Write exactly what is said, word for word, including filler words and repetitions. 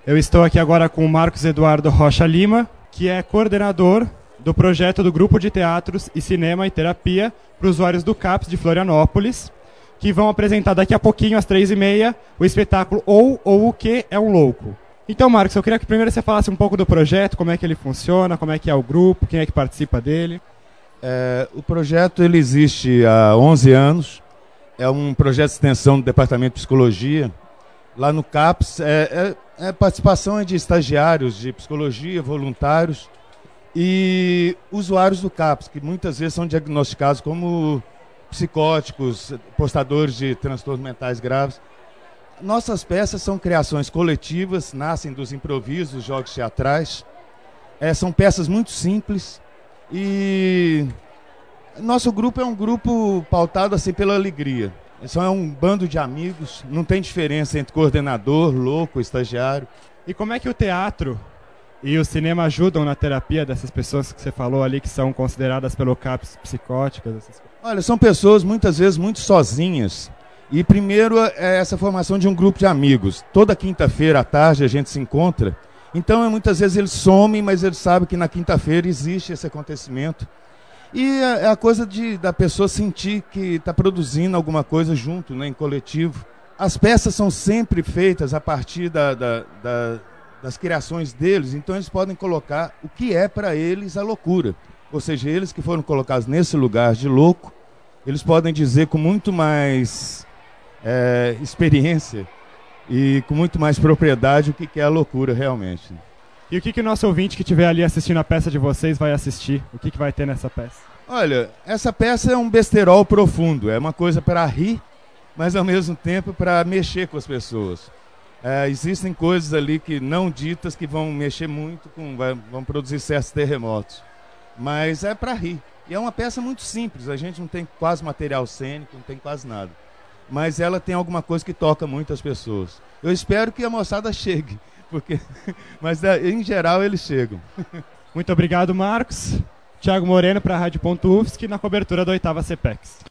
Eu estou aqui agora com o Marcos Eduardo Rocha Lima, que é coordenador do projeto do Grupo de Teatros e Cinema e Terapia para usuários do CAPS de Florianópolis, que vão apresentar daqui a pouquinho, às três e meia, o espetáculo Ou ou O Que é um Louco. Então, Marcos, eu queria que primeiro você falasse um pouco do projeto, como é que ele funciona, como é que é o grupo, quem é que participa dele. É, o projeto ele existe há onze anos, é um projeto de extensão do Departamento de Psicologia. Lá no CAPS, é, é, é participação de estagiários de psicologia, voluntários e usuários do CAPS, que muitas vezes são diagnosticados como psicóticos, portadores de transtornos mentais graves. Nossas peças são criações coletivas, nascem dos improvisos, jogos teatrais. É, são peças muito simples e nosso grupo é um grupo pautado assim pela alegria. Só é um bando de amigos, não tem diferença entre coordenador, louco, estagiário. E como é que o teatro e o cinema ajudam na terapia dessas pessoas que você falou ali, que são consideradas pelo CAPS psicóticas? Essas coisas? Olha, são pessoas muitas vezes muito sozinhas. E primeiro é essa formação de um grupo de amigos. Toda quinta-feira à tarde a gente se encontra. Então muitas vezes eles somem, mas eles sabem que na quinta-feira existe esse acontecimento. E é a coisa de, da pessoa sentir que está produzindo alguma coisa junto, né, em coletivo. As peças são sempre feitas a partir da, da, da, das criações deles, então eles podem colocar o que é para eles a loucura. Ou seja, eles que foram colocados nesse lugar de louco, eles podem dizer com muito mais é, experiência e com muito mais propriedade o que, que é a loucura realmente. E o que, que o nosso ouvinte que estiver ali assistindo a peça de vocês vai assistir? O que, que vai ter nessa peça? Olha, essa peça é um besterol profundo, é uma coisa para rir, mas ao mesmo tempo para mexer com as pessoas. É, existem coisas ali que não ditas que vão mexer muito, com, vai, vão produzir certos terremotos, mas é para rir. E é uma peça muito simples, a gente não tem quase material cênico, não tem quase nada, mas ela tem alguma coisa que toca muito as pessoas. Eu espero que a moçada chegue. Porque, mas em geral eles chegam. Muito obrigado, Marcos. Thiago Moreno para a Rádio Ponto U F S C na cobertura da oitava CPEX.